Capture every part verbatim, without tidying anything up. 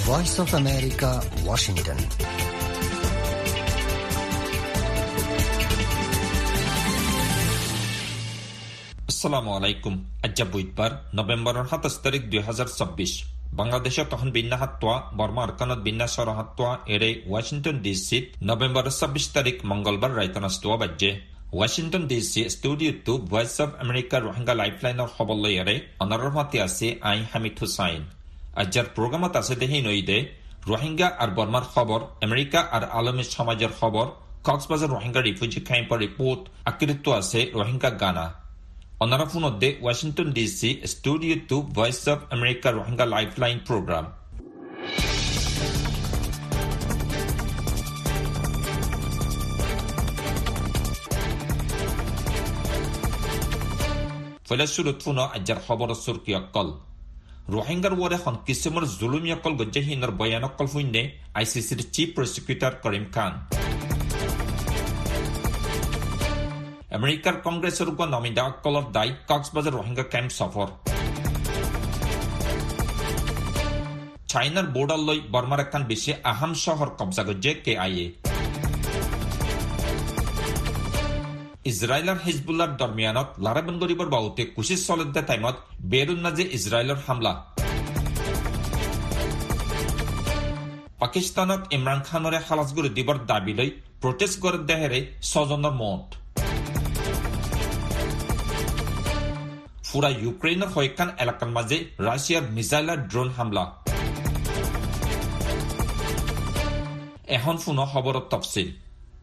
Voice of America, Washington. আসসালামু আলাইকুম। আজ বুধবার নভেম্বরের সাতাশ তারিখ দুই হাজার চব্বিশ। বাংলাদেশে তখন বিন্যা হাত্তোয়া বর্মা আরকানত বিন্যা সর হাত্তোয়া এরে ওয়াশিংটন ডিসিত নভেম্বরের চব্বিশ তারিখ মঙ্গলবার রাইতনাস্তোয়া বাজ্যে Washington DC studio to Voice of America Rohingya লাইফলাইনের খবর লই এরে অনারর মাতি আছে আই হামিদ হুসাইন। আজ্জার প্রোগ্রামত আছে দেহি নইদে রোহিঙ্গা আর বর্মার খবর, আমেরিকা আর আলমী সমাজের খবর, কক্সবাজার রোহিঙ্গা রিফিউজি ক্যাম্পের রিপোর্ট, আকৃত আছে রোহিঙ্গা গানা। অনারা ফোনদে Washington DC studio to Voice of America Rohingya lifeline programme. ফলে শুরুত ফোন আজ্জার খবর সুরকি অকল রোহিঙ্গার ওয়ারে খন কিসিমর জুলুমি অকল গজ্জাহিনের বয়ান অকল ফুইনে আইসিসির চিফ প্রসিকিউটর করিম খান। আমেরিকার কংগ্রেসের উপর নমিদা অকলর দায় কক্সবাজার রোহিঙ্গা ক্যাম্প সফর। চাইনার বোর্ডার লই বর্মার একখান বেশি আহাম শহর কবজা গজ্জে কে আইএ। ইসরায়েলের হিজবুল্লার দরমিয়ানত লারাবন গরিবর বাউতে কুশিস চলতে টাইমত বেরুন নাজে ইসরায়েলের হামলা। পাকিস্তানত ইমরান খানরে খালাসগুরি দিবর দাবি লৈ প্রটেস্ট করে দেহেরে ছজনের মত। ফুরা ইউক্রেনের কয়েকখান এলাকার মাঝে রাশিয়ার মিসাইল ড্রোন হামলা। এখন ফুনো খবরের তফসিল।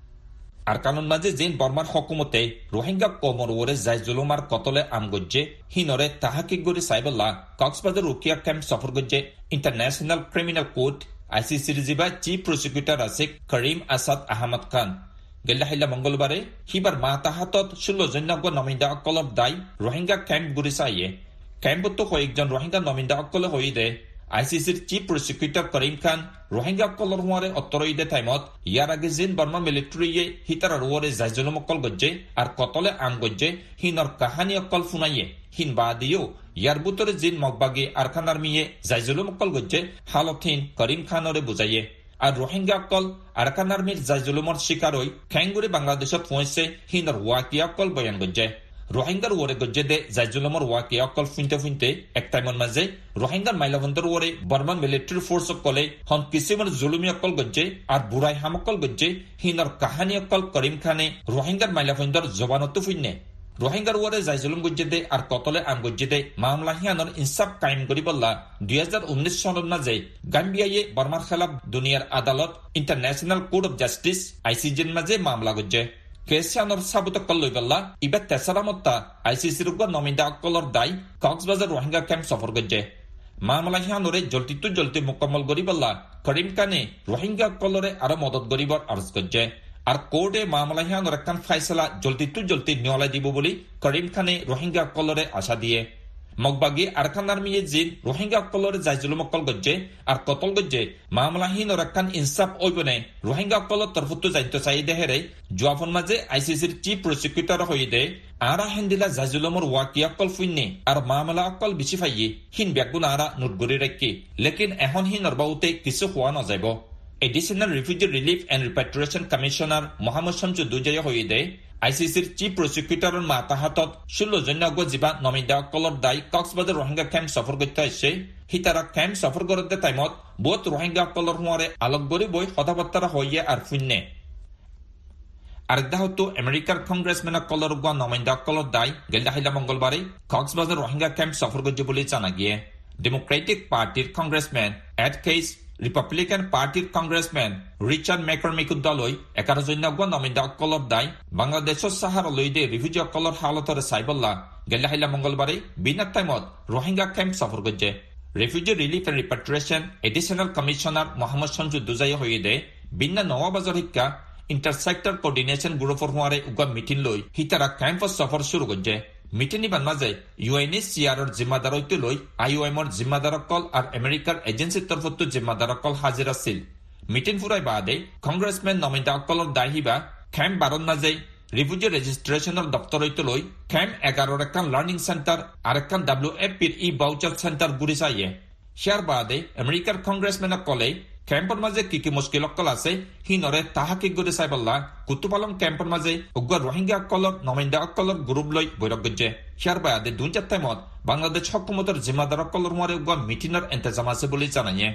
আর কারণ মাঝে যেন বর্মার হকুমতে রোহিঙ্গা কমর ওরে যাই জুলুমার কতলে আম গজ্জে হিনরে তাহাকিক গরি সাইবল্লা কক্সবাজার রুকিয়া ক্যাম্প সফর গজ্জে ইন্টারন্যাশনাল ক্রিমিনাল কোর্ট আইসিসির জিবা চিফ প্রসিকিউটর আছে করিম আসাদ আহমদ খান। গেল্লাহিল্লা মঙ্গলবারে হিবার মা তাহাতত ষোলো জন্যজ্ঞ নমিন্দা অকলর দায় রোহিঙ্গা ক্যাম্প গুরি চাইয়ে ক্যাম্পতো কয়েকজন রোহিঙ্গা নমিন্দা অকলে হই দে আইসিসির চিফ প্রসিকিউটর করিম খান রোহিঙ্গা অকলর হুয়ারে অত্তরই দে টাইমত ইয়ার আগে জিন বর্মা মিলিটারিয়ে হিতারার ওয়ারে জাইজলম অকল গজ্জে আর কতলে আম গজ্জে হিনর কাহানি অকল ফুনাইয়ে হিন বা দিও ইয়ার বুতরে জিন মগবাগি আরখান আর্মিয়ে জাইজলম অকল গজ্জে হালত হিন করিম খানরে বুঝাইয়ে। আর রোহিঙ্গা অকল আরকান আর্মির জাইজলুমর শিকার হই খ্যাঙ্গুরি বাংলাদেশত পৌঁছে হিনর ওয়াকিয়া অকল বয়ান গজ্জে রোহিঙ্গার ওরে গজ্জে দে জাইজলুমর ওয়াকিয়া অকল ফুইনতে ফুইনতে এক টাইমর মাঝে রোহিঙ্গার মাইলাভন্তর ওরে বর্মান মিলিটারি ফোর্স অকলে হন কিসিমর জুলুমি অকল গজ্জে আর বুড়াই হাম অকল গজ্জে হিনর কাহানি অকল করিম খানে রোহিঙ্গার মাইলাভন্তর জবানত ফুইনে রোহিঙ্গার ওয়ারে জাইজলুম গজ্জে দে আর কতলে আম গজ্জে দে মামলা হিয়ানর ইনসাফ কায়েম করি বললা দুই হাজার উনিশ সনের মাঝে গাম্বিয়ায়ে বর্মার খেলাফ দুনিয়ার আদালত ইন্টারন্যাশনাল কোর্ট অফ জাস্টিস আইসিজির মাঝে মামলা গজ্জে কেসিয়ানর সাবুত অকল লই বললা ইবা তেসারামত্তা আইসিসির উপর নমিদা অকলর দায় কক্সবাজার রোহিঙ্গা ক্যাম্প সফর গজ্জে মামলা হিয়ানরে জলতি তু জলতি মুকম্মল করি বললা করিম খানে রোহিঙ্গা অকলরে আরো মদত করিবার আরজ গজ্জে আর কোর্টে মামলা হিয়ানর একখান ফাইসলা জলতি তু জলতি নিয়লাই দিব বলি করিম খানে রোহিঙ্গা অকলরে আশা দিয়ে মগবাগি আরখান আর্মিয়ে জিন রোহিঙ্গা অকলরে জাইজুলুম অকল গজ্জে আর কতল গজ্জে মামলাহীন একখান ইনসাফ ওইবনে রোহিঙ্গা অকলর তরফতো যাইতে চাই দেহেরে জোয়াফন মাঝে আইসিসির চিফ প্রসিকিউটর হয়ে দে আরা হেন্দিলা জাইজুলুমর ওয়াকি অকল ফুইনে আর মামলা অকল বেশি ফাইয়ে হিন ব্যাগুন আরা নোটগরি রাখি লেকিন এখন হিন অরবাউতে কিছু হওয়া নযাইব। Additional refugee relief and repatriation commissioner Mohammad Shamsu Douza হয়ে দে আইসিসির চিফ প্রসিকিউটরের মা তাহাতত ষোলো জন্যজ্ঞ জীবা নমিদা অকলর দায় কক্সবাজার রোহিঙ্গা ক্যাম্প সফর করতে আসছে হিতারা ক্যাম্প সফর করতে টাইমত বহুত রোহিঙ্গা অকলর হুয়ারে আলোক গরি বই কথাবার্তা হইয়ে আর ফুইনে আরেকদা হতো আমেরিকার কংগ্রেসম্যান অকলর গুয়া নমিদা অকলর দায় গেলদাহিলা মঙ্গলবারে কক্সবাজার রোহিঙ্গা ক্যাম্প সফর করছে বলে জানা গিয়ে ডেমোক্রেটিক পার্টির কংগ্রেসম্যান এড কেস রিপাবলিকান পার্টির কংগ্রেসম্যান রিচার্ড ম্যাকরমিকুর দলই এগারো জন্যজ্ঞ নমিদা অকলর দায় বাংলাদেশের সাহারা লই দে রিফিউজি অকলর হালতরে সাইবল্লা গেল্লাহিলা মঙ্গলবারে বিনা টাইমত রোহিঙ্গা ক্যাম্প সফর করছে refugee relief and repatriation additional commissioner Mohammad Shamsu Douza হয়ে দে বিনা নওয়াবাজার হিক্কা ইন্টারসেক্টর কোঅর্ডিনেশন গ্রুপর হুয়ারে উগা মিটিং লই হিতারা ক্যাম্প সফর শুরু করছে মিটিনি বানমাজে ইউএনএইচসিআরর জিম্মাদার হইতে লই আইওএমর জিম্মাদার অকল আর আমেরিকার এজেন্সির তরফতো জিম্মাদার অকল হাজির আছিল। মিটিং ফুরাই বাদে কংগ্রেসম্যান নমিদা অকলর দাহিবা ক্যাম্প বারন মাঝে রিফিউজি রেজিস্ট্রেশনের দপ্তর হইতে লই ক্যাম্প এগারোর একখান লার্নিং সেন্টার আর একখান ডাব্লিউ এফ পির ই বাউচার সেন্টার গুড়ি চাইয়ে শিয়ার বাদে আমেরিকার কংগ্রেসম্যানক কলে ক্যাম্পৰ মাজে কি কি মুশকিল অকল আছে হিনৰে তাহাকিক গৰি চাইবল্লা কুতুপালং ক্যাম্পৰ মাজে উগ্ৰ রোহিঙ্গা অকলৰ নমিন্দা অকলৰ গ্ৰুপ লৈ বৈঠক গজ্জে শিয়ার বাদে দুঞ্চার টাইমত বাংলাদেশ হকুমতৰ জিম্মাদার অকলৰ মোৰে উগ্ৰ মিটিনৰ ইন্তজাম আছে বুলি জানায়ে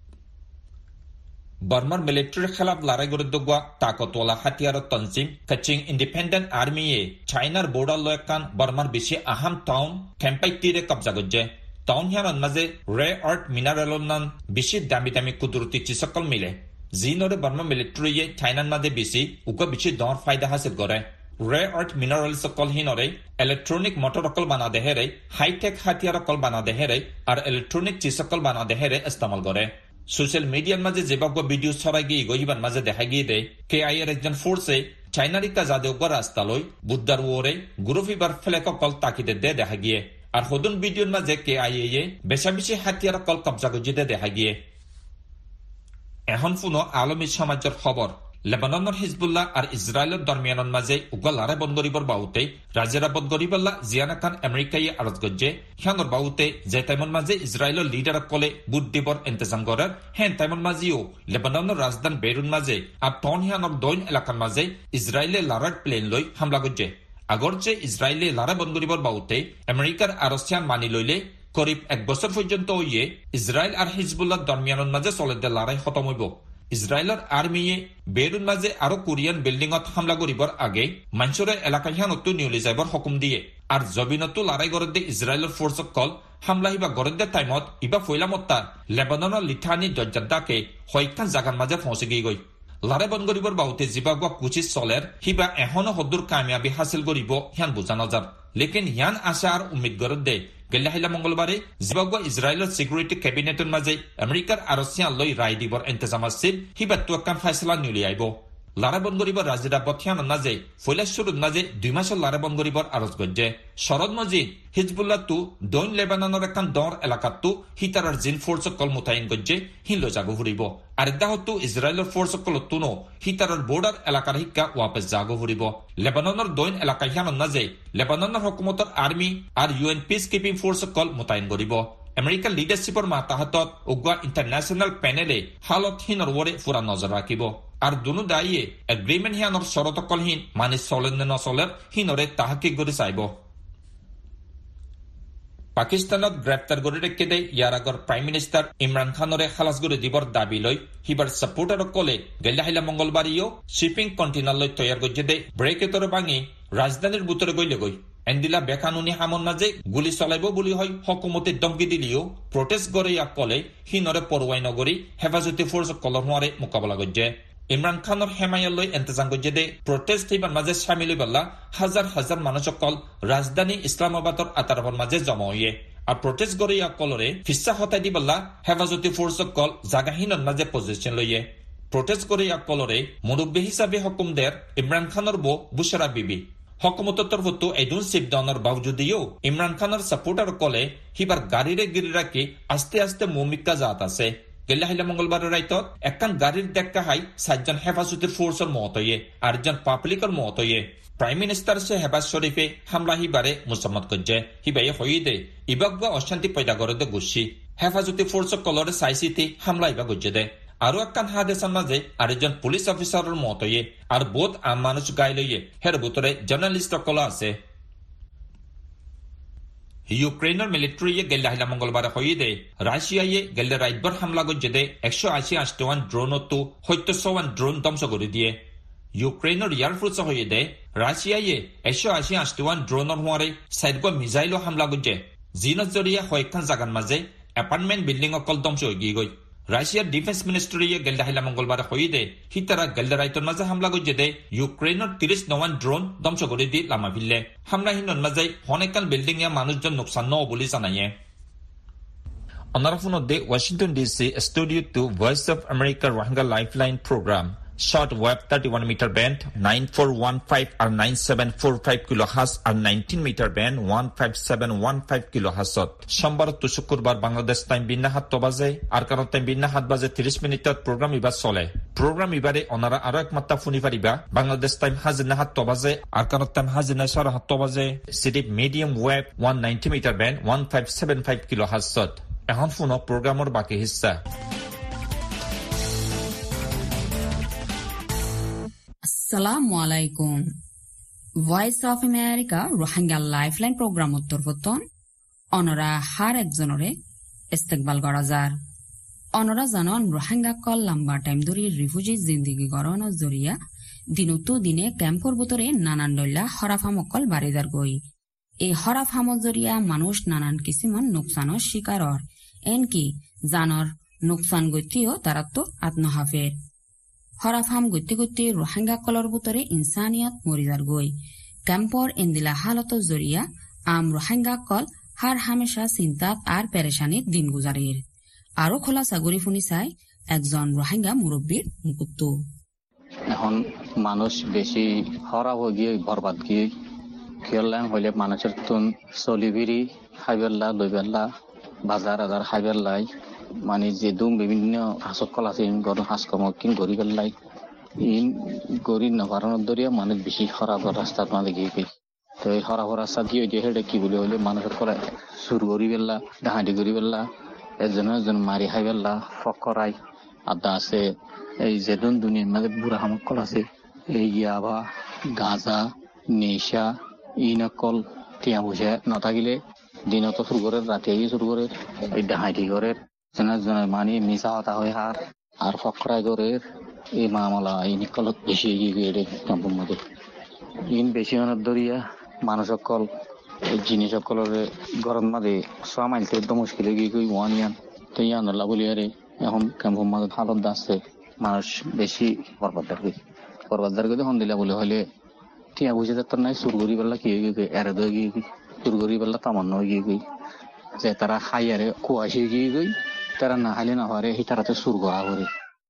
বর্মার মিলিটারির খেলাফ লড়াই করে দোয়া তাকতওয়ালা হাতিয়ার তনজিম কাচিং ইন্ডিপেন্ডেন্ট আর্মি এ চাইনার বর্ডার লয়কান বর্মার বেশি আহাম টাউন ক্যাম্পাই তীরে কবজা গজ্জে টাউন হিয়ার মাঝে রে আর্ট মিনারেলন নান বেশি দামি দামি কুদরতি চিসকল মিলে জিনরে বর্মা মিলিটারি এ চাইনার মাঝে বেশি উক বেশি দর ফায়দা হাসিল করে রে আর্ট মিনারেল সকল হিনরে ইলেকট্রনিক মোটর অকল বানা দেহেরে হাইটেক হাতিয়ার অকল বানা দেহেরে আর ইলেকট্রনিক চিসকল বানা দেহেরে ইস্তেমাল করে সোশ্যাল মিডিয়ার মাঝে যেভাবে ভিডিও ছড়াই গিয়ে গইবার মাঝে দেখা গিয়ে দেয় কে আই এর একজন ফোর্সে চাইনারিকা যাদেও রাস্তা লই বুদ্ধার ওরে গুরুফিবার ফেলেক কল তাকিদে দে দেখা গিয়ে আর হদুন ভিডিওর মাঝে কে আই এ বেশা বেশি হাতিয়ার কল কবজা গজিতে দেখা গিয়ে এখন পুনো আলমী সমাজের খবর লেবাননের হিজবুল্লাহ আর ইসরায়েলের দরমিয়ানের মাঝে উগল লড়াই বন্ধ করিবার বাউতে রাজেরা বন্ধ করিবাল্লা জিয়ানা খান আমেরিকায় আরজ গজ্জে হিয়ানোর বাউতে যে টাইমর মাঝে ইসরায়েলের লিডার কলে বুট দিবর ইন্তজাম করার হেন টাইমর মাঝেও লেবাননের রাজধানী বেরুন মাঝে আর টন হিয়ানোর দৈন এলাকার মাঝে ইসরায়েলে লড়ার প্লেন লই হামলা গজ্জে আগর যে ইসরায়েলে লড়াই বন্ধ করিবার বাউতে আমেরিকার আরসিয়ান মানি লইলে করিব এক বছর পর্যন্ত ইয়ে ইসরায়েল আর হিজবুল্লাহ দরমিয়ানের মাঝে চলে দে লড়াই খতম হইব ইসরায়েলের আর্মিয়ে বেরুন মাঝে আরো কোরিয়ান বিল্ডিংত হামলা করিবার আগে মাঞ্চুরে এলাকা হিয়ানতো নিউলি যাইবার হুকুম দিয়ে আর জবিনতো লড়াই গড়ে ইসরায়েলের ফোর্সক কল হামলা হিবা গড়ে টাইমত ইবা ফইলামত্তা লেবাননের লিথানি দরজাদাকে হইখান জাগার মাঝে পৌঁছে গিয়ে গই লড়াই বন্ধ করিবার বাউতে জিবাগুয়া কুচিস চলের হিবা এখনো হদ্দুর কামিয়াবি হাসিল করিব হিয়ান বোঝা নজার লেকিন হিয়ান আশা আর উম্মিদ গড়ে দে গেল্লাহিলা মঙ্গলবারে জিবাগুয়া ইসরায়েলের সিকিউরিটি ক্যাবিনেটের মাঝে আমেরিকার আরসিয়ান লই রায় দিবর ইন্তজাম আছিল হিবা তুয়াক্কান ফাইসলা নিউলি আইব লড়াই বন্ধ করিবার রাজিরা বথিয়ানোর নাজে ফৈলাশুরুর নাজে দুই মাসের লড়াই বন্ধ করিবার আরজ গজ্জে শরদ মজিদ হিজবুল্লাহ তু দৈন লেবাননের একখান দর এলাকাত তু হিতারার জিন ফোর্স কল মোতায়েন গজ্জে হিনলো জাগো ফুরিব আর দাহতু ইসরায়েলের ফোর্স কল তুনো হিতারার বর্ডার এলাকার হিক্কা ওয়াপেস জাগো ফুরিব লেবাননের দৈন এলাকা হিয়ানোর নাজে লেবাননের হকুমতর আর্মি আর ইউএন পিস কিপিং ফোর্স কল মোতায়েন করিব আমেরিকার লিডারশিপর মাতাহাতত উগুয়া ইন্টারন্যাশনাল প্যানেলে হালত হিনর ওরে ফুরা নজর রাখিব আর দুনো দায়ী এগ্রিমেন্ট হিয়ানোর শরতকলহীন মানে চলেন নচলের হিনরে তাহাকিক করে চাইব পাকিস্তানত গ্রেপ্তার করে রেখে দেয় ইয়ার আগর প্রাইম মিনিস্টার ইমরান খানরে খালাস করে দিবর দাবি লই হিবার সাপোর্টার কলে গেলাহিলা মঙ্গলবারীয় শিপিং কন্টেনার লই তৈয়ার গজ্জে দেয় ব্রেকেতরে ভাঙি রাজধানীর বুতরে গইলে গই এন্দিলা বেকানুনি হামন মাঝে গুলি চলাইব বলি হয় হকুমতে দমকি দিলিও প্রটেস্ট করে ইয়াক কলে হিনরে পরোয়াই নগরী হেফাজতি ফোর্স কলর হওয়ারে মোকাবেলা গজ্জে ইমরান খানৰ হেমায়ালৈ ইন্তজাম গজ্জে দে প্ৰটেষ্ট হিবাৰ মাজে শামিল হইবাল্লা হাজাৰ হাজাৰ মানুহ সকল ৰাজধানী ইছলামাবাদৰ আতাৰবৰ মাজে জমা হইয়ে আর প্রটেস্ট করে ইয়া কলরে ফিসা হতাই দিবাল্লা হেফাজতি ফোর্স কল জাগাহীনৰ মাজে পজিশন লইয়ে প্রটেস্ট করে ইয়া কলরে মুরব্বী হিসাবে হুকুম দের ইমরান খানৰ বো বুশরা বিবি হকুমতের তরফতো এদুন সিপদানোর বাবজুদিও ইমরান খানের সাপোর্টার কলে হিবার গাড়িরে গিরি রাখি আস্তে আস্তে মৌমিকা জাত আছে গেলাহিলা মঙ্গলবার রাইতত একখান গাড়ির দেখা হাই সাতজন হেফাজতের ফোর্সের মত হইয়ে আর একজন পাবলিকের মত হইয়ে প্রাইম মিনিস্টার সে হেবাজ শরীফে হামলা হিবারে মুসম্মত করছে হিবাই হইয়ে দে ইবাগবা অশান্তি পয়দা করে দে গুছি হেফাজতি ফোর্স কলরে সাইসিতে হামলা ইবা গজ্জে দে আরো একখান হাদেশার মাঝে আরেকজন পুলিশ অফিসারের মত হইয়ে আর বোধ আম মানুষ গায়ে লইয়ে হের ভিতরে জার্নালিস্ট কল আছে ইউক্রেনের মিলিটারিয়ে গেল্লাহিলা মঙ্গলবার হইয়ে দে রাশিয়ায় গেলে রাইতবার হামলা গজ্জে দে একশো আশি আষ্টওয়ান ড্রোনতো সত্যশোয়ান ড্রোন ধ্বংস করে দিয়ে ইউক্রেনের এয়ারফোর্স হইয়ে দে রাশিয়ায় একশো আশি আষ্টওয়ান ড্রোনের হওয়ারে সাইডগা মিসাইলও হামলা গজ্জে জিনত জরিয়া কয়েকখান জাগার মাঝে এপার্টমেন্ট বিল্ডিং অকল ধ্বংস হয়ে গিয়ে গই রাশিয়ার ডিফেন্স মিনিস্ট্রিয়ে গেল্লাহিলা মঙ্গলবার হইয়ে দে হিতারা গেল্লা রাইতর মাঝে হামলা গজ্জে দে ইউক্রেনের তিরিশ নওয়ান ড্রোন ধ্বংস করে দিয়ে লামা ফিরলে হামলাহীনর মাঝে অনেকখান বিল্ডিং এ মানুষজন নোকসান ন বলে জানাইয়ে অনারাফোন দে Washington DC studio to Voice of America Rohingya lifeline programme short wave thirty-one meter band nine four one five or nine seven four five kilohertz or nineteen meter band one five seven one five kilohertz সোমবার তো শুক্রবার Bangladesh time বিন্না হাত বাজে আর কারণ time বিন্না হাত বাজে ত্রিশ মিনিটত প্রোগ্রাম ইবার চলে প্রোগ্রাম ইবারে অনারা আরো এক মাত্রা শুনি পারিবা বাংলাদেশ টাইম হাজিনা হাত বাজে আর কারণ টাইম হাজিনা সারা হাত বাজে সিডিপ medium wave one ninety meter band one five seven five kilohertz এখন পুনৰ প্ৰগ্ৰামৰ বাকী হিস্সা। আসসালামু আলাইকুম। Voice of America Rohingya lifeline programme উত্তরপতন অনরা হার একজনরে ইস্তেকবাল করা যার অনরা জানন রোহিঙ্গা কল লম্বা টাইম ধরে রিফিউজি জিন্দিগি গড়ানোর জরিয়া দিনতো দিনে ক্যাম্পর ভিতরে নানান দল্লা হরাফামকল বাড়িদার গই এই হরাফামর জরিয়া মানুষ নানান কিসিমন নোকসানোর শিকারর এনকি জানর নোকসান গতিও তারা তো আত্মহাফের হরাফাম গতি গতি রোহিঙ্গা কলর ভিতরে ইনসানিয়ত মরিদার গই ক্যাম্পর এন্দিলা হালতর জরিয়া আম রোহিঙ্গা কল হার হামেশা চিন্তাত আর পেরেশানির দিন গুজারের আরো খোলা সাগরি ফুনি চাই একজন রোহিঙ্গা মুরব্বীর মুকুত্ত। এখন মানুষ বেশি হরা হয়ে গিয়ে বরবাদ গিয়ে খেয়াল হইলে মানুষের তুন চলিবিরি খাইবেল্লা দইবেল্লা বাজার আজার খাইবেল্লাই মানে যে দুম বিভিন্ন হাসকল আছে গরম হাসকর্ম কিন গড়ি পেলাই ইন গড়ি নভারণের দরিয়া মানুষ বেশি হরা রাস্তার মানে গিয়ে গই তো এই হরা রাস্তা দিয়ে দিয়ে হেঁটে কি বলে হইলে মানুষের কলে সুর গড়ি পেল্লা ডাহাটি গড়ি পেল্লা একজন একজন মারি খাই পেল্লা ফক করাই আদা আছে এই যেদন দুনিয়ার মাঝে বুড়া হামকল আছে এই ইয়াবা গাঁজা নেশা ইনকল টিয়া বুঝে নথাকিলে দিনত শুরু করে রাতে শুরু করে এই ডাহাটি করে জনের মানে মিশা হতা হয়ে হার আর ফকরাই করে এই মামলা এই নিকলত বেশি এগিয়ে গিয়ে ক্যাম্পের মধ্যে ইন বেশি অনেক দরিয়া মানুষ সকল এই জিনিস সকলের গরম মাঝে ছয় মাইল থেকে একদম মুশকিল এগিয়ে গিয়ে ওয়ান ইয়ান তো ইয়ান আল্লাহ বলি আরে এখন ক্যাম্পের মধ্যে হালত দাসছে মানুষ বেশি বরবাদার গই বরবাদার গই হন দিলা বলে হলে টিয়া বুঝে যাত্রা নাই সুরগরি বেলা কি হয়ে গিয়ে এরে দই গিয়ে গই সুরগরি বেলা তামান্ন হয়ে গিয়ে গই যে তারা খাই আরে কুয়াশি গিয়ে গই তারা না খাইলে না হরে সেই তারাতে সুর গড়া করে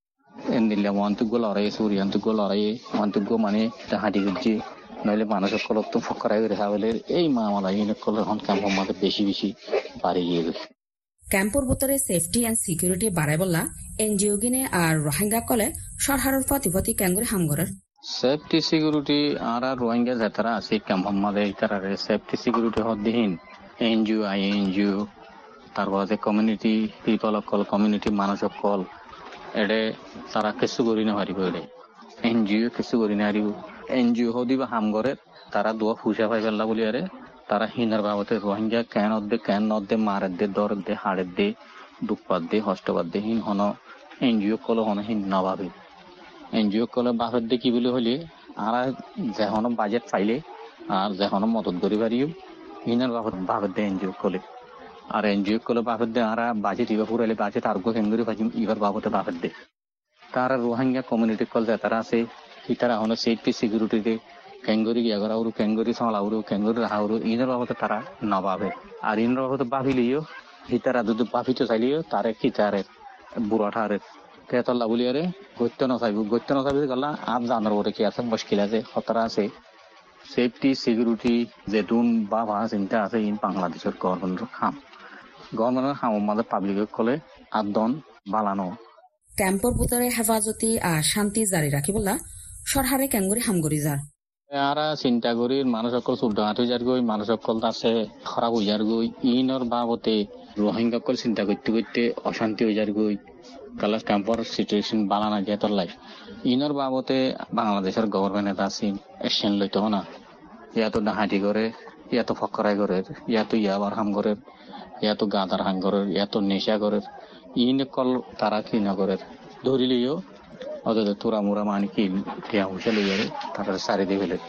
এন দিলে মন্তব্য লড়াই সুরিয়ান্তব্য লড়াই মন্তব্য মানে হাঁটি গুজি নইলে মানুষ সকল তো ফকরাই রেখা বলে এই মামলা এই কল এখন ক্যাম্প আমাদের বেশি বেশি বাড়ি গিয়ে গেছে ক্যাম্পর ভিতরে সেফটি এন্ড সিকিউরিটি বাড়াই বললা এনজিও গিনে আর রোহিঙ্গা কলে সরহারের প্রতিপতি ক্যাঙ্গুরি হামগরের সেফটি সিকিউরিটি আর আর রোহিঙ্গা যারা আছে ক্যাম্প আমাদের তারা সেফটি সিকিউরিটি হদ্দিহীন এনজিও আই এনজিও তারপরে কমিউনিটি পিপল অকল কমিউনিটি মানুষ অকল এডে তারা কিছু করি না হারিব এডে এনজিও কিছু করি না হারিব এনজিও হদিবা হামগরে তারা দোয়া ফুসা পাই পেলা বলি আরে তারা হিনার বাবতে রোহিঙ্গা কেন দে কেন নদে মারের দে দরের দে হাড়ের দে দুঃপাত দে হস্তবাদ দে হিন হন এনজিও কল হন হিন নভাবে এনজিও কলে বাপের দে কি বলে হলে আর যেহন বাজেট পাইলে আর যেহন মদত করি পারিও হিনার বাপের বাপের দে এনজিও কলে আর এনজিও কলে বাপের দে আর বাজেট ইবা পুরাইলে বাজেট আর গো কেঙ্গুরি পাইম ইবার বাবতে বাপের দে তারা রোহিঙ্গা কমিউনিটি কল যে তারা আছে কি তারা হন সেফটি সিকিউরিটি কেঙ্গুরি গিয়া করা উরু কেঙ্গুরি সামলাউরু কেঙ্গুরি রাহাউরু ইনের বাবতে তারা নভাবে আর ইনের বাবতে বাভিলিও হি তারা যদি বাভিতে চাইলিও তারে কি তারে বুড়া ঠারে তেতল্লা বলি আরে গত্য নচাইব গত্য নচাইব গলা আর জানার পরে কি আছে মুশকিল আছে খতরা আছে সেফটি সিকিউরিটি যেতুন বা ভাড়া চিন্তা আছে ইন বাংলাদেশের গভর্নমেন্টের খাম গভর্নমেন্টের খাম আমাদের পাবলিক কলে আদন বালানো ক্যাম্পর ভিতরে হেফাজতি আর শান্তি জারি রাখিবলা সরহারে ক্যাঙ্গুরি হামগরি যার আরা চিন্তা করি মানুষ সকল সুবিধা হয়ে যার গই মানুষ সকল আছে খারাপ হয়ে যার গই ইনর বাবতে রোহিঙ্গা সকল চিন্তা করতে করতে অশান্তি হয়ে যার গই কালাস ক্যাম্পর সিচুয়েশন বানানা যায় তোর লাই ইনর বাবতে বাংলাদেশের গভর্নমেন্ট আছে অ্যাকশন লইতে না ইয়াতো ডাহাটি করে ইয়াতো ফকরাই করে ইয়াতো ইয়াবার হাম করে ইয়াতো গাঁদার হাম করে ইয়াতো নেশা করে ইন কল তারা কি না করে ধরিলিও অথচ তোরা মোরা মানে কি টিয়া হুসে লইয়া তারা সারি দিয়ে ফেলে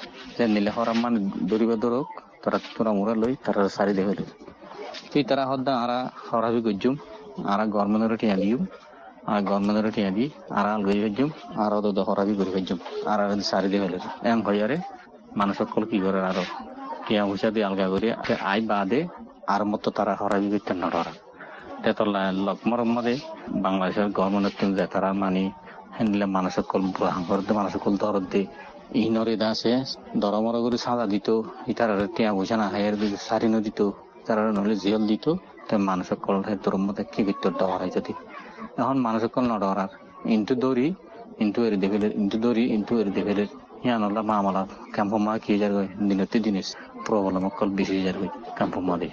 নিলে হরাম মানে দরিবা দরক তারা তোরা মোরা লই তারা সারি দিয়ে ফেলে তুই তারা হদ্দা আরা হরাবি গজ্জুম আরা গভর্নমেন্টের টিয়া দিও আর গভর্নমেন্টের টিয়া দি আরা আলগই গজ্জুম আর অত হরাবি করি গজ্জুম আর সারি দিয়ে ফেলে এম হইয়ারে মানুষ সকল কি করে আরো টিয়া হুসা দিয়ে আলগা করি আই বাদে আর মতো তারা হরাবি করতে না ধরা তেতলা লকমর মধ্যে বাংলাদেশের গভর্নমেন্টের যে তারা মানে হ্যান্ডলে মানুষ সকল বুড়া হাঙ্গরতে মানুষ সকল দরদ দে ইনরে দাসে দরমর করে সাদা দিত ইটার টিয়া বোঝা না হায়ার সারিনো দিত তারা নহলে জেল দিত তাই মানুষ সকল দরম মধ্যে কি ভিতর ডর হয় যদি এখন মানুষ সকল ন ডরার ইন্টু দৌড়ি ইন্টু এর দেখলে ইন্টু দৌড়ি ইন্টু এর দেখলে ইয়ানলা মামলা ক্যাম্প মা কি যার দিনতে দিনে প্রবলেম সকল বেশি যার ক্যাম্প মধ্যে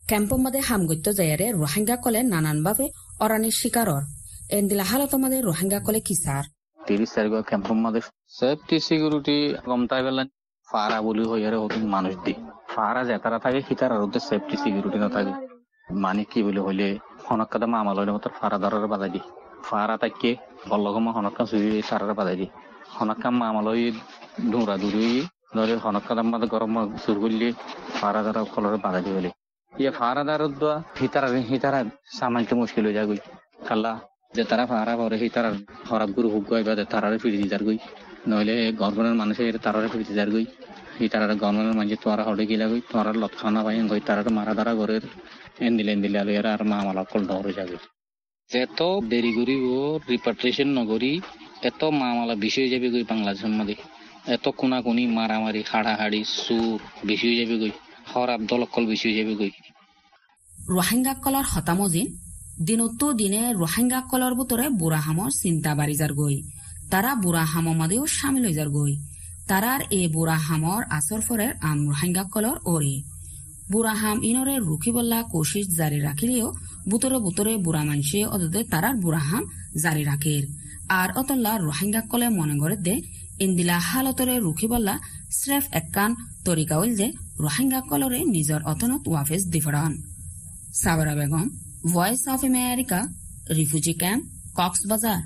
ক্যাম্পমদে হামগত্য জায়ারে রোহিঙ্গা কলে নানানভাবে অরানির শিকারর এন্দিলা হালতমদে রোহিঙ্গা কলে কিসার তিরিশ তারিখ ক্যাম্পমদে সেফটি সিকিউরিটি কমতাই বেলা ফারা বলি হইয়ারে হতুন মানুষ দি ফারা যেতারা থাকে হিতার আর ওদের সেফটি সিকিউরিটি না থাকে মানে কি বলে হইলে হনকাদা মামাল হইলে মতো ফারা ধরার বাধা দি ফারা তাকে বল্লগমা হনকা সুই সারার বাধা দি হনকা মামাল হই দৌড়া দৌড়ি ধরে হনকাদার মধ্যে গরম সুর করলে ফারা ধরা কলরে বাধা দি বলে ইয়ে ফারা দারুদ দোয়া হিতার হিতারা সামাইতে মুশকিল হয়ে যাগুই কাল্লা যে তারা ফারা পরে হিতার হরাব গুরু হুক গই বা তারারে ফিরে দিতার গই নইলে গভর্নমেন্ট মানুষের তারারে ফিরে দিতার গই হিতার গভর্নমেন্ট মানুষ তোরা হড়ে গিলা গই তোরা লক্ষণা পাই গই তারা মারা ধরা ঘরের এন্দিলে এন্দিলে আলো আর মামালা কল ধরে যাবে এত দেরি করি ও রিপাট্রিয়েশন নগরী এত মামালা বেশি হয়ে যাবে গই বাংলাদেশের মধ্যে এত কোনাকুনি মারামারি হাড়াহাড়ি সুর বেশি হয়ে যাবে গই হরাব দলকল বেশি হয়ে যাবে গই রোহিঙ্গা কলর হতামজিন দিনতো দিনে রোহিঙ্গা কলর ভিতরে বুড়া হামর চিন্তা বাড়ি যার গই তারা বুড়া হাম মাদেও সামিল হয়ে যার গই তারার এ বুড়া হামর আসর ফরের আম রোহিঙ্গা কলর ওরে বুড়া হাম ইনরে রুখি বল্লা কোশিশ জারি রাখিলেও বুতরে বুতরে বুড়া মানুষে অদতে তারার বুড়া হাম জারি রাখের আর অতল্লা রোহিঙ্গা কলে মনে করে দে ইন্দিলা হালতরে রুখি বল্লা স্রেফ এককান তরিকা হইল যে রোহিঙ্গা কলরে নিজের অতনত ওয়াফেজ দিফরান Sabra Begum Voice of America refugee camp Cox's Bazar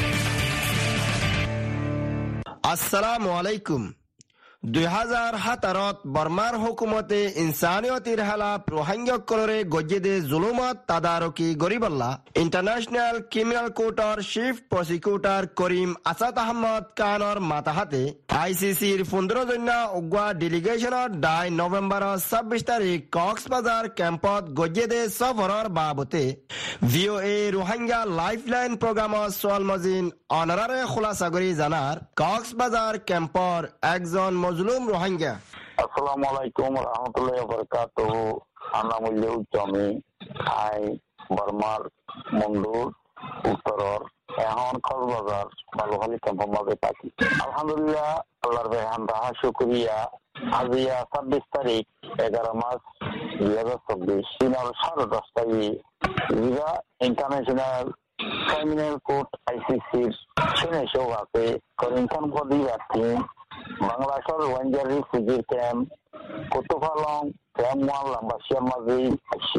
আসসালামু আলাইকুম দুই হাজার সাতারত বর্মার হুকুমতে ইনসানিয়তির হালাপ রোহিঙ্গাসকলরে গজ্জেদে জুলুমত তাদারকি গরিবল্লা ইন্টারন্যাশনাল ক্রিমিনাল কোর্টর চিফ প্রসিকিউটর করিম আসাদ আহমদ খানৰ মাতাহাতে আই চি চিৰ পোন্ধৰ জনীয়া উগুৱা ডেলিগেশ্যনৰ দাই নৱেম্বৰৰ ছাব্বিশ তাৰিখ কক্সবাজাৰ কেম্পত গজ্জেদে সফৰৰ বাবতে V O A Rohingya lifeline প্রোগ্রামত সোয়ালমজিন অনারারে খোলাসা কৰি জানার কক্সবাজার কেম্পর একজন মজলুম রোহিঙ্গা আসসালামু আলাইকুম রহমতুল্লাহি ওয়া বারাকাতুহু আনামুল্লাহ উচ্চমি আই বর্মার মন্ডুর উত্তরর এখন কক্সবাজার বালুখালী ক্যাম্পের মাঝে থাকি আলহামদুলিল্লাহ আল্লাহর বেহামদা শুকরিয়া আজিয়া ছাব্বিশ তারিখ এগারো মাস দুই হাজার চব্বিশ দিনের সাড়ে দশটায় জিরা ইন্টারন্যাশনাল ক্রিমিনাল কোর্ট আইসিসির শুনে সব আছে করিমখান পদিবার্থী বাংলাদেশের রোহিঙ্গার refugee camp Kutupalong camp one লাম্বাসিয়ার মাঝে আসি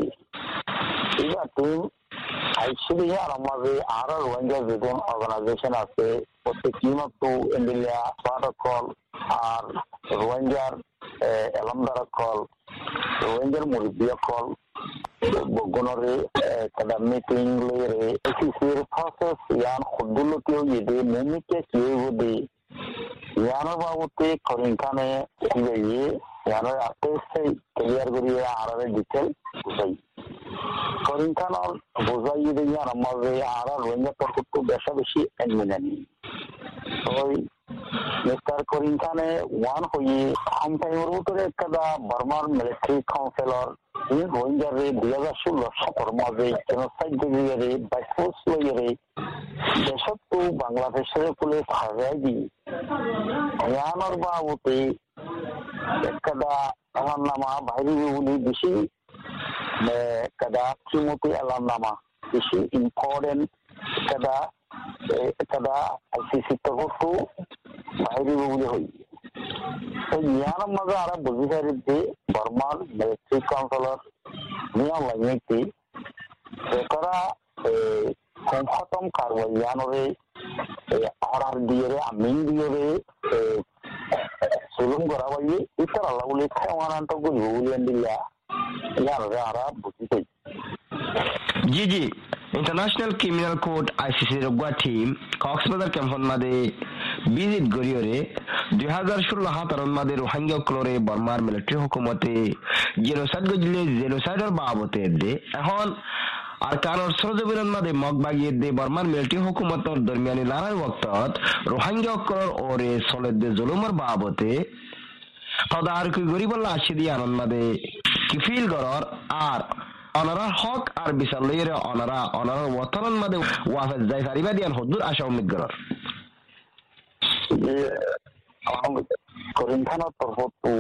এবার টিম আইসিডি আর মাঝে আরো রোহিঙ্গা যেজন অর্গানাইজেশন আছে প্রত্যেক কিমতো ইন্ডিয়া প্রটোকল আর রোহিঙ্গার এলামদারকল রোহিঙ্গার মুরব্বিয়কল বগুনরে kada meeting lere এসিসির প্রসেস ইয়ান খুদুলতিও ইদে মুমিকে কিউদি ইয়ানো বাবুতে করিনখানে ইয়ে ইয়ানো আতেছে ক্লিয়ার করিয়ে আরারে ডিটেল বুঝাই করিনখানর বুঝাই ইদে ইয়ান আমাদের আরা রোহিঙ্গা তরফটো বেশা বেশি এনমিনানি ওই মিস্টার করিনখানে ওয়ান হয়ে হামটাইমের ভিতরে একটা বার্মার মিলিটারি কাউন্সিলর এই রোহিঙ্গারে দুই হাজার ষোলো সতেরো মাঝে জেনোসাইড দিয়ারে বাইফোর্স লইয়ারে দেশত তো বাংলাদেশের পুলিশ হারাই দি ইয়ানোর বাবুতে একটা আমার নামা বাইরে বলি বেশি একটা কিমতি এলাম নামা বেশি ইম্পর্টেন্ট একটা একটা আইসিসি তরফটো বাইরে বলি হই তো ইয়ানোর মাঝে আরা বুঝি পারি যে বর্মার মিলিটারি কাউন্সিলর নিয়ম লাইনটি তারা খতম কারবাই ইয়ানোরে অর্ডার দিয়ে আমিন দিয়ে সুলুম করা বাইয়ে ইতার আল্লাহ বলে খাওয়ানান্ত করি বলিয়ান দিলা ইয়ানোরে আরা বুঝি পাই জি জি ইন্টারন্যাশনাল ক্রিমিনাল কোর্ট আইসিসি রগুয়া টিম কক্সবাজার ক্যাম্পন মাদে ভিজিট গরিয়রে দুই হাজার ষোলো হাতারন মাদে রোহিঙ্গা ক্লোরে বর্মার মিলিটারি হুকুমতে জেনোসাইড গজিলে জেনোসাইডের বাবতে দে এখন আর কারণ সরজবিরন মাদে মগ বাগিয়ে দে বর্মার মিলিটারি হুকুমতর দরমিয়ানি লড়াই ওয়াক্তত রোহিঙ্গা ক্লোর ওরে সলেদ দে জুলুমের বাবতে তদারকি গরিবল্লা আশিদি আনন্দ মাদে কিফিল গরর আর অনারা হক আর বিচার লইরে অনারা অনারা ওয়াতরন মাদে ওয়াফেজ যাই সারিবা দিয়ান হুজুর আশা উম্মিদ গরর করিমখানের তরফতো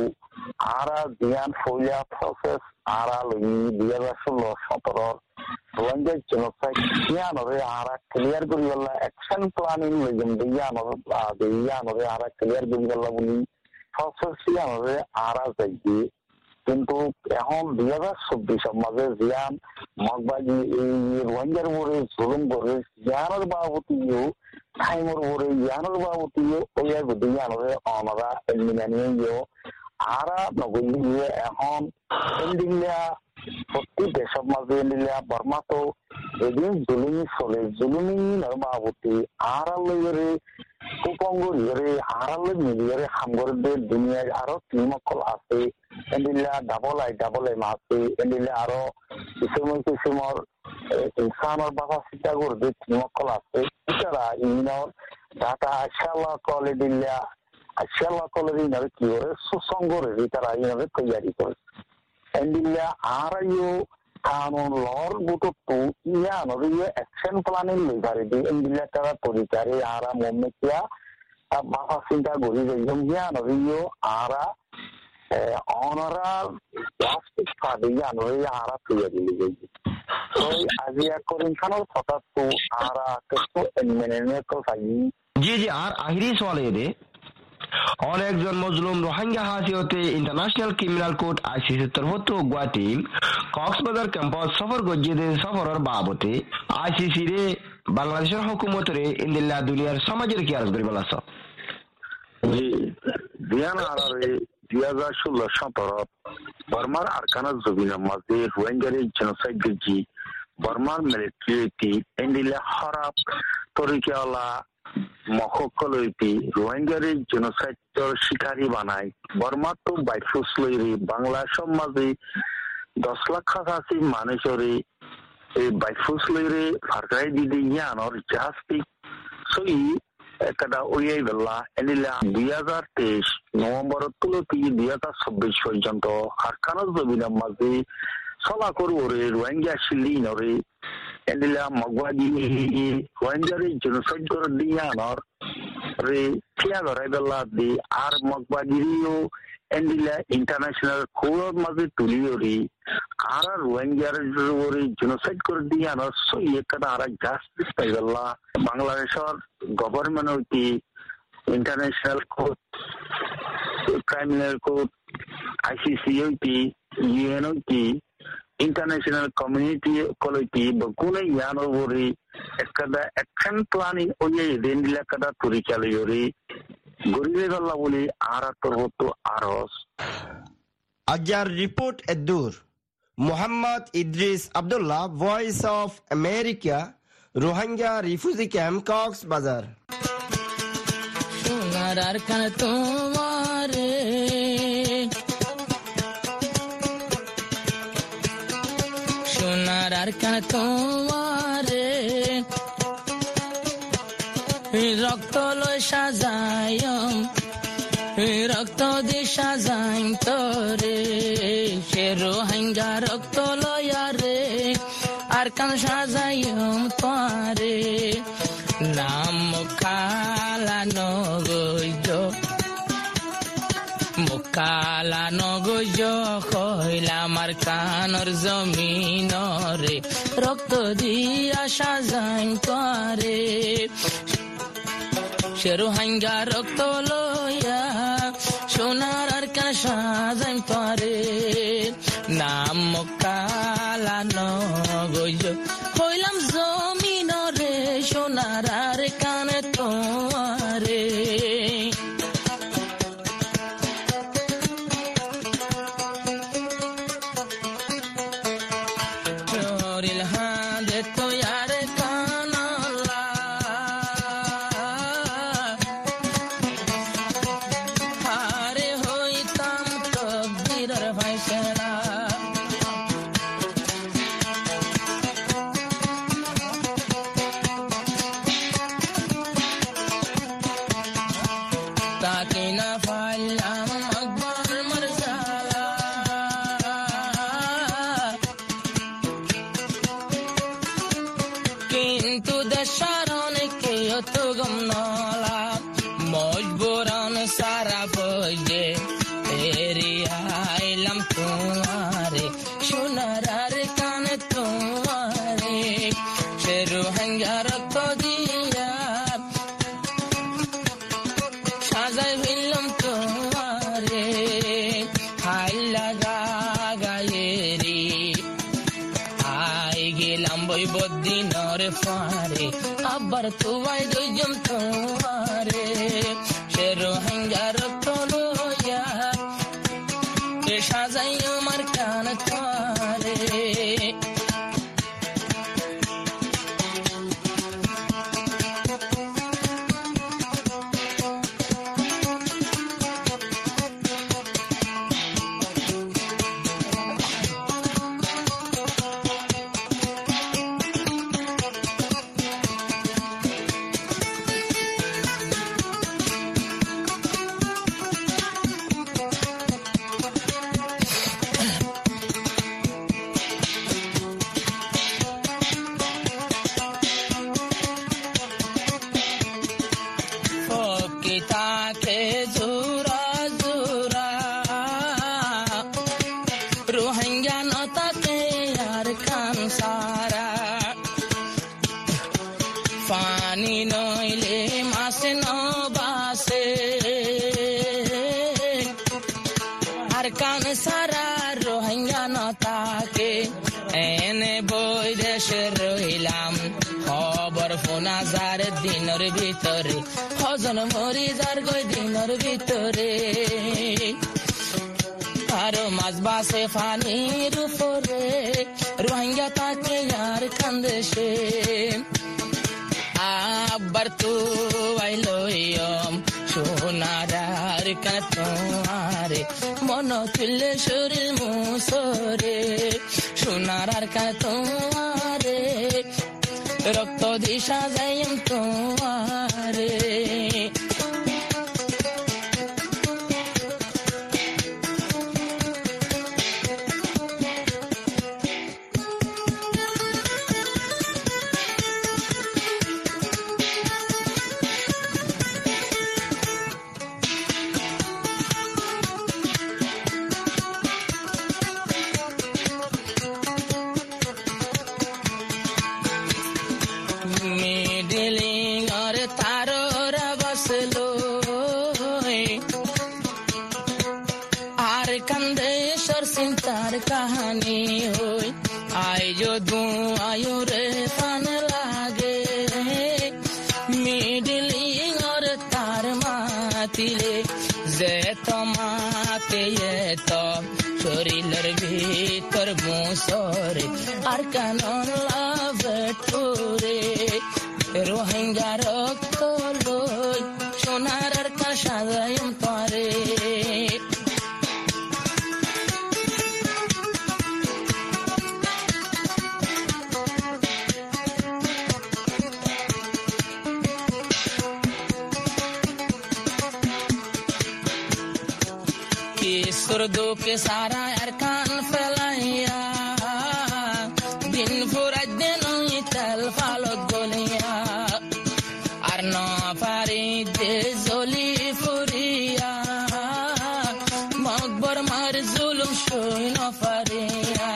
আরা জিয়ান ফৌলিয়া প্রসেস আরা লই দুই হাজার ষোলো সতেরো রোহিঙ্গা জেনোসাইড ইয়ানরে আরা ক্লিয়ার করি বললা অ্যাকশন প্ল্যানিং লইম ইয়ানরে ইয়ানরে আরা ক্লিয়ার করি বললা বলি প্রসেস ইয়ানরে আরা যাই কিন্তু এখন দুই হাজার চব্বিশের মাঝে জিয়ান মগবাজি এই রোহিঙ্গার উপরে জুলুম করে জিয়ানের বাবতিও টাইমের উপরে ইয়ানের বাবতিও ওই গুদি ইয়ানরে অনারা এলিমিনানিও আরা নগলিয়ে এখন এন্ডিলিয়া প্রতি দেশের মাঝে এন্ডিলিয়া বর্মা তো এদিন জুলুমি চলে জুলুমি বাবতি আরা লইরে কুপঙ্গরে আড়ালে মিলিয়ে হামগরে দুনিয়ায় আরো টিমকল আছে এন্ডিলা ডাবল আই ডাবল এম আছে এন্ডিলা আরো কিসমর কিসমর ইনসানের বাবা চিন্তা করবে টিমকল আছে এছাড়া ইউনিয়ন ডাটা আশাল্লাহ কলে দিল্লা আশাল্লাহ কলে দিন কি করে সুসংগরে তারা ইউনিয়নে তৈরি করে এন্ডিলা আরাইও কানুন লর বুটো তো ইয়ানোর ইয়ে অ্যাকশন প্ল্যানিং লই পারে দি এন্ডিলা তারা তরিকারে আরা মোমেকিয়া বাবা চিন্তা করি যে ইয়ানোর ইয়ে আরা অনারা প্লাস্টিক ফাদে ইয়ানোর আরা তৈরি দিলি ওই আজিয়া করিন খানোর কথা তো আরা তো মেনে তো চাই জি জি আর আখিরি সওয়াল এদে অনেকজন মজলুম রোহিঙ্গা হাসিয়তে ইন্টারন্যাশনাল ক্রিমিনাল কোর্ট আইসিসি তরফত গুয়াহাটি কক্সবাজার ক্যাম্পাস সফর গজ্জিদে সফরের বাবতে আইসিসি রে বাংলাদেশের হুকুমতরে ইন্দিল্লা দুনিয়ার সমাজের কি আরজ করিব লাস জি দিয়ান আরারে দুই হাজার ষোলো সতেরো বর্মার আরকানা জবিনা মাঝে রোহিঙ্গারে জেনোসাইড গজ্জি বর্মার মিলিটারিটি ইন্দিল্লা হরাপ তরিকাওয়ালা মহকলইটি রোহিঙ্গারে জেনোসাইডর শিকারী বানায় বর্মা তো বাইফুস লইরে বাংলা সমাজে দশ লাখ কাছাকাছি মানুষরে এই বাইফুস লইরে ফারকাই দিদি ইয়ানোর জাহাজটি সই একটা ওই বেলা এনিলা দুই হাজার তেইশ নভেম্বর তুলতি দুই হাজার চব্বিশ পর্যন্ত আরকানা জবিনার মাঝে চলা করবরে রোহিঙ্গা শিলি নরে এন্ডিলা মগবাজি রোহিঙ্গারে জেনোসাইড করে দিয়ানোর রে ফিয়া ধরাই বেলা দি আর মগবাজিরিও এন্ডিলা ইন্টারন্যাশনাল কোর্ট মাঝে তুলিওরি আর রোহিঙ্গার ওরে জেনোসাইড করে দিয়ানোর সই একটা আর জাস্টিস পাই বেলা বাংলাদেশের গভর্নমেন্ট হইতি international court criminal court ICC হইতি ইউএন হইতি ইন্টারন্যাশনাল কমিউনিটি কলেটি বকুনে ইয়ানোর ওরে একটা অ্যাকশন প্ল্যানিং ওই রেন্ডিলা কাদা পরিচালয়রি গরিবে গল্লা বলি আর তরহত আরস আজার রিপোর্ট এদুর Mohammad Idris Abdullah Voice of America Rohingya refugee camp Cox's Bazar সোনার আর কান তোমারে সোনার আর কান তোমারে রক্ত লয় সাজায় রক্ত দিয়ে সাজাই তোরে সে রোহিঙ্গা রক্ত লয়ারে আর কান সাজাই তোরে নাম মুখালা নগজ মুখালা নগজ কইলা আমার কানর জমিনরে রক্ত দিয়া সাজাই তোরে সে রোহিঙ্গা রক্ত লয়া সোনার আর কান সাজাই তোরে নাম মুখালা নগজ কইলাম জমিনরে সোনার আর কানে তোমারে চোরিল হাতে তোয়ার কানলা হারে হইতাম তকদিরের ফাইসলা তাকে না পাইলাম আকবর মরসালা কিন্তু দেশার অনেকে অত গম নলা মজবুরান সারা বজে এরিয়া তোমারে সে রোহিঙ্গা রক্ত দিয়া সাজাই ফেললাম তোমারে হাইলা গায়ে রে আই গেলাম বই বদিনর ফারে আবার তোমায় দুইজন তোমারে সে রোহিঙ্গা রক্ত লইয়া সাজাই আমার কান তোমারে তাকে জোরা জোরা রোহিঙ্গা নতাকে আর খান সারা পানি নইলে মাসে নবাসে আর কান সারা রোহিঙ্গা নতাকে এনে বই দেশে রইলাম খবর ফোনা যার দিনের ভিতরে হজন মরি যার গই দিনের ভিতরে আরো মাছ বাসে ফানির উপরে রোহিঙ্গা তাকে আর কান্দেশে আবার তো আইলো সোনার কান তোমারে মন তুলে শরীর মুসরে সোনার কান তোমারে রক্ত দিশা যাই তোমারে চিন্তার কাহানি হই আই যদু আয়ু রে পান লাগে মিডলিং আর তার মাতিলে যে তোমাতে তো শরীরের ভিতর মুসরে আর কানন লাভে টুরে রোহিঙ্গা রক্ত লই সোনার আর কাশাদায়ম পারে सुरदो के सारा अरकान फैलाया दिन पूरा दिन तल फालो गोलिया अरना फारिद जोली फुरिया मकबर मार जुलुम शोई न फारिया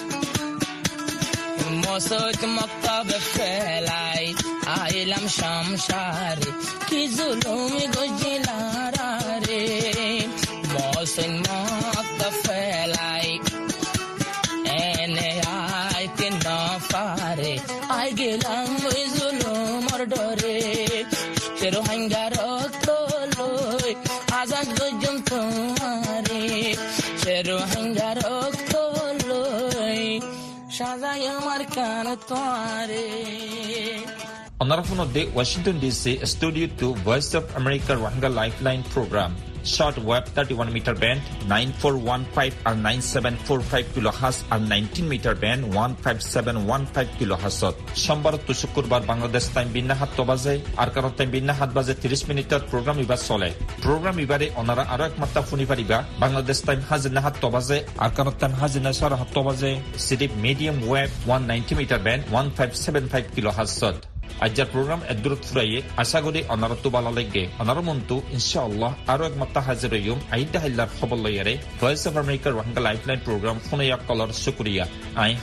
मौसद मक्तब फैलाई आइलम शमशार की जुलुम गुजिला रे मौसम मत फैलाई एने आय के न पारे आय गेलाम ওই জুলুমের ডরে রোহিঙ্গা রক্ত লই আজাদ গজম তোমারে রোহিঙ্গা রক্ত লই সাজাই আমার কান তোমারে Honorable of the Washington D C Studio two Voice of America Rohingya Lifeline Program. Short web thirty-one meter band nine four one five or nine seven four five kilohertz or nineteen meter band one five seven one five kilohertz. সোমবার to শুক্রবার Bangladesh time বিন্না হাত বাজে আর কারণ time বিন্না হাত বাজে ত্রিশ মিনিটের programme ইবার চলে প্রোগ্রাম ইবারে ওনারা আরো এক মাত্রা শুনি পারিবা বাংলাদেশ টাইম হাজিনা হাত বাজে আর কারণ টাইম হাজিনা সারা হাত বাজে সিডিপ medium wave one ninety meter band one five seven five kilohertz. আজকের প্রোগ্রাম এদুরত ফুরাইয়ে আশা করি অনারত ভালো লাগে অনার মন্তু ইনশাআল্লাহ আরো এক মাত্রা হাজির হইম আইদা হাইলার খবর লইয়ারে Voice of America Rohingya lifeline programme ফোনে কলার শুকরিয়া আই